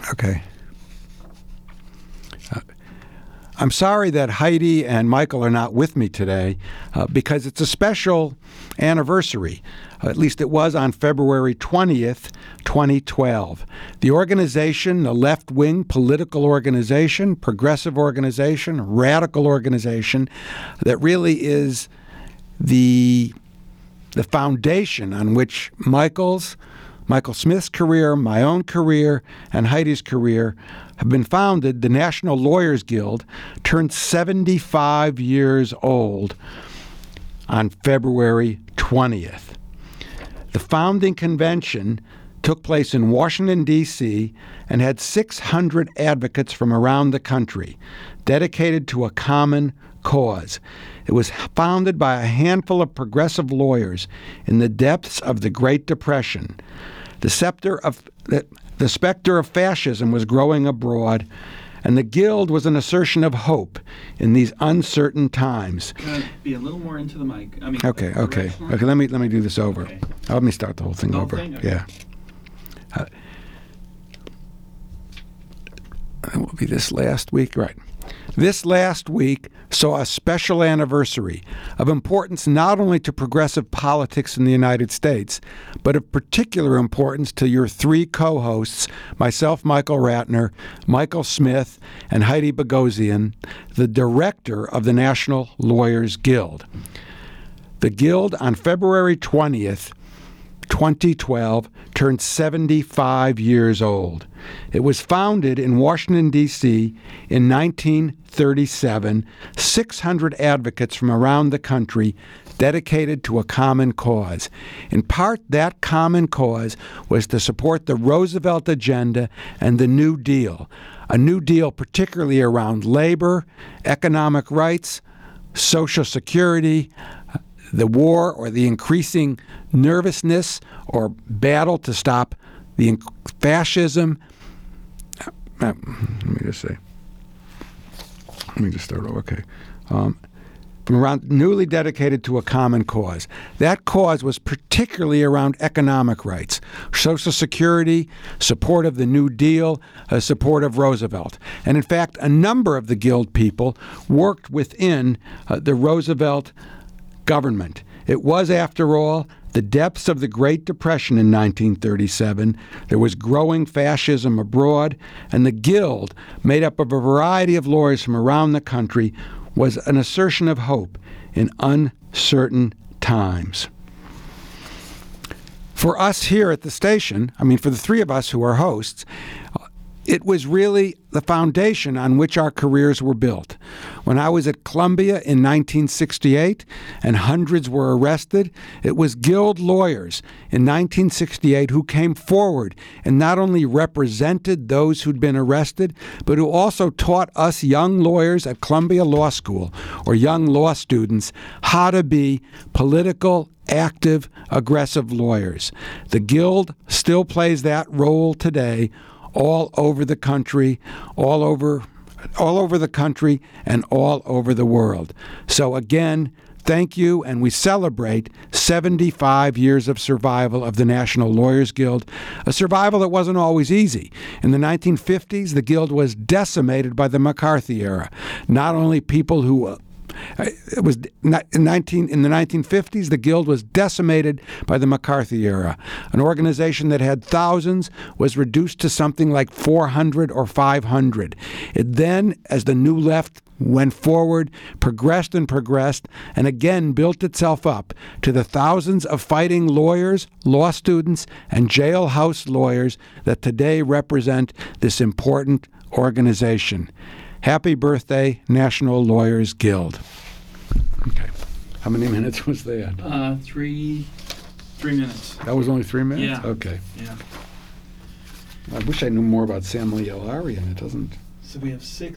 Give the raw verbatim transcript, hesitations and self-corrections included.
Okay. Uh, I'm sorry that Heidi and Michael are not with me today uh, because it's a special anniversary. Uh, at least it was on February twentieth, twenty twelve. The organization, the left-wing political organization, progressive organization, radical organization, that really is the, the foundation on which Michael's, Michael Smith's career, my own career, and Heidi's career have been founded. The National Lawyers Guild turned seventy-five years old on February twentieth. The founding convention took place in Washington, D C, and had six hundred advocates from around the country dedicated to a common cause. It was founded by a handful of progressive lawyers in the depths of the Great Depression. The scepter of the, the specter of fascism was growing abroad, and the Guild was an assertion of hope in these uncertain times. Can I be a little more into the mic? I mean, Okay, okay, okay. Let me let me do this over. Okay. Uh, Let me start the whole thing The whole over. thing? Okay. Yeah. Uh, it will be this last week, right? This last week saw a special anniversary of importance not only to progressive politics in the United States, but of particular importance to your three co-hosts, myself, Michael Ratner, Michael Smith, and Heidi Bogosian, the director of the National Lawyers Guild. The Guild, on February twentieth, twenty twelve, turned seventy-five years old. It was founded in Washington, D C in nineteen thirty-seven, six hundred advocates from around the country dedicated to a common cause. In part, that common cause was to support the Roosevelt agenda and the New Deal, a New Deal particularly around labor, economic rights, Social Security, the war or the increasing nervousness or battle to stop the inc- fascism. Uh, let me just say. Let me just start over. Okay. Um, from around, newly dedicated to a common cause. That cause was particularly around economic rights, Social Security, support of the New Deal, uh, support of Roosevelt. And in fact, a number of the Guild people worked within uh, the Roosevelt government. It was, after all, the depths of the Great Depression in nineteen thirty-seven. There was growing fascism abroad, and the Guild, made up of a variety of lawyers from around the country, was an assertion of hope in uncertain times. For us here at the station, I mean, for the three of us who are hosts, it was really the foundation on which our careers were built. When I was at Columbia in nineteen sixty-eight and hundreds were arrested, it was Guild lawyers in nineteen sixty-eight who came forward and not only represented those who'd been arrested, but who also taught us young lawyers at Columbia Law School or young law students how to be political, active, aggressive lawyers. The Guild still plays that role today, all over the country, all over, all over the country, and all over the world. So again, thank you, and we celebrate seventy-five years of survival of the National Lawyers Guild, a survival that wasn't always easy. In the nineteen fifties, the Guild was decimated by the McCarthy era. Not only people who uh, It was in nineteen in the nineteen fifties. The Guild was decimated by the McCarthy era. An organization that had thousands was reduced to something like four hundred or five hundred. It then, as the New Left went forward, progressed and progressed, and again built itself up to the thousands of fighting lawyers, law students, and jailhouse lawyers that today represent this important organization. Happy birthday, National Lawyers Guild. Okay. How many minutes was that? Uh, three, three minutes. That was only three minutes? Yeah. Okay. Yeah. I wish I knew more about Sam Leolari, and it doesn't... So we have six.